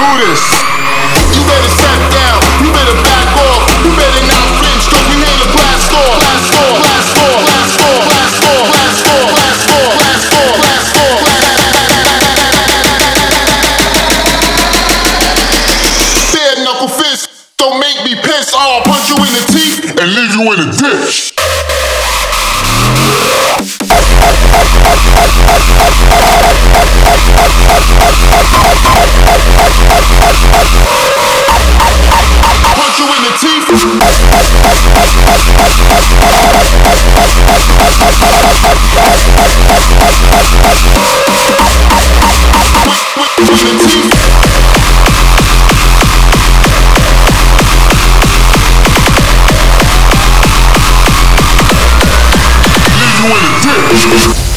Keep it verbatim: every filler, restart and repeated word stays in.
do this. You better step down, you better back off, you better not flinch, cause we ain't a glass door. Glass door, glass door, glass door, glass door, glass door, glass door, glass door, glass door. Bare knuckle fist, don't make me piss. I'll punch you in the teeth and leave you in a ditch. Punch you in the teeth. With the teeth. Leave you in a ditch.